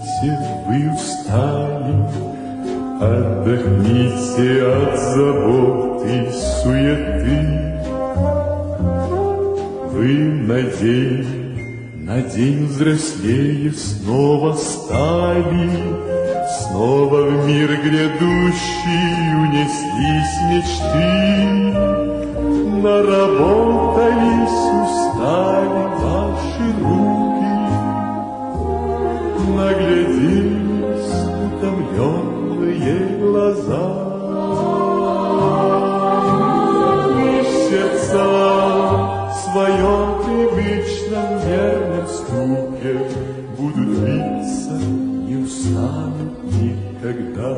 Отдохните, вы устали, отдохните от забот и суеты. Вы на день взрослее снова стали, снова в мир грядущий унеслись мечты. Наработались, устали ваши руки, нагляделись утомленные глаза. И сердца в своем привычном мерном стуке будут биться, не устанут никогда.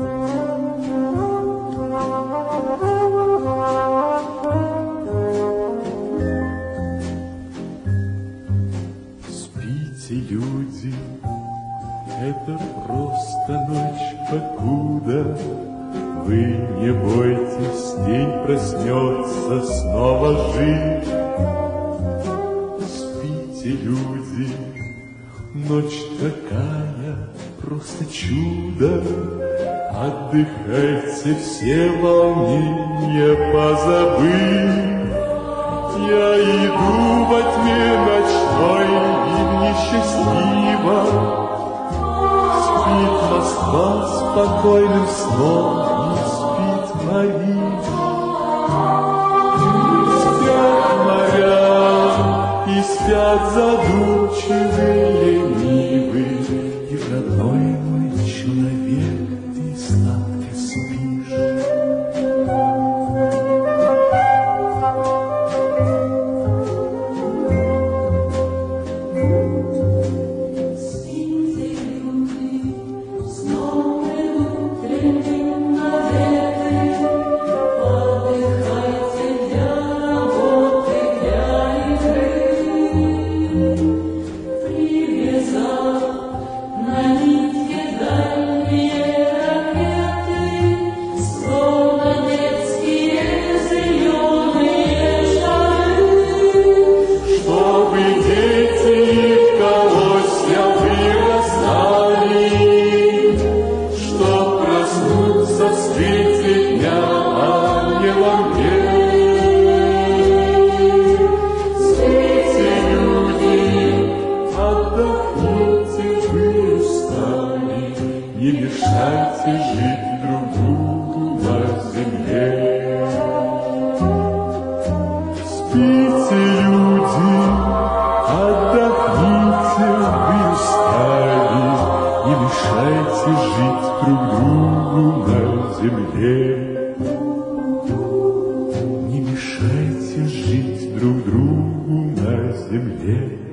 Спите, люди, это просто ночь, покуда вы не бойтесь, день проснется снова жив. Спите, люди, ночь такая, просто чудо. Отдыхайте, все волнения позабыв. Я иду во тьме ночной и несчастливо. Спит Москва спокойным сном, не спит Париж. Спят моря и спят задумчивые, ленивые. И, родной мой человек, ты сладко спишь. Не мешайте жить друг другу на земле. Спите, люди, отдохните, вы устали. Не мешайте жить друг другу на земле. Не мешайте жить друг другу на земле.